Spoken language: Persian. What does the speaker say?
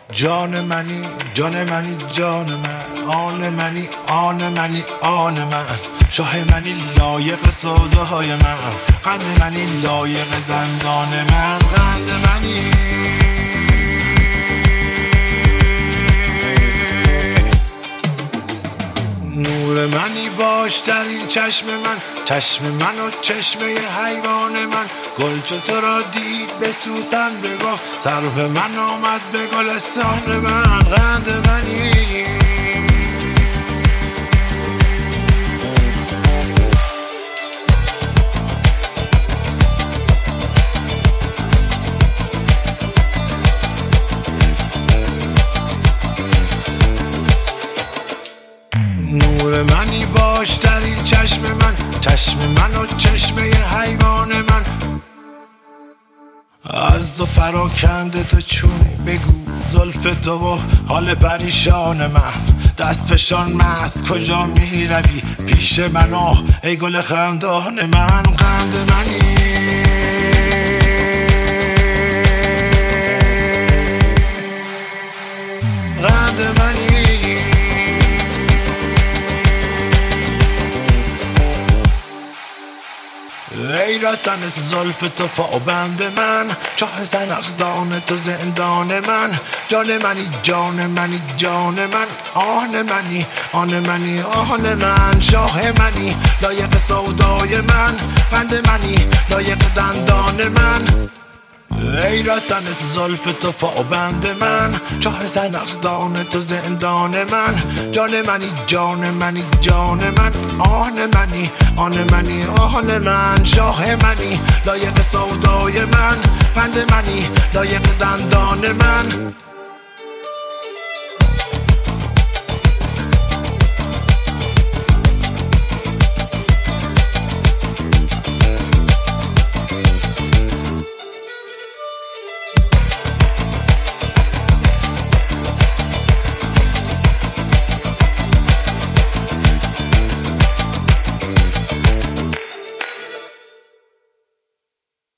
جان منی جان منی جان من، آن منی آن منی آن من، شاه منی لایق سودای من، قند منی لایق دندان من، قند منی نور منی باش در این چشم من، چشم من و چشمه حیوان من، گل چو تو را دید به سوسن بگفت، سرو من آمد به گلستان من، قند منی نور منی باش در این چشم من، چشم من و چشمه حیوان من، از تو پراکنده تو چونی بگو زلف تو و حال پریشان من، دست فشان مست کجا می روی پیش من، آه ای گل خندان من، قند منی قند منی ای رسن زلف تو پابند من، چاه زنخدان تو زندان من، جان منی جان منی جان من، آن منی آن منی آن من، شاه منی لایق سودای من، قند منی لایق دندان من، ای رسن زلف تو پابند من، چاه زنخدان تو زندان من، جان منی جان منی جان من، آن منی آن منی آن من، شاه منی لایق سودای من، قند منی لایق دندان من.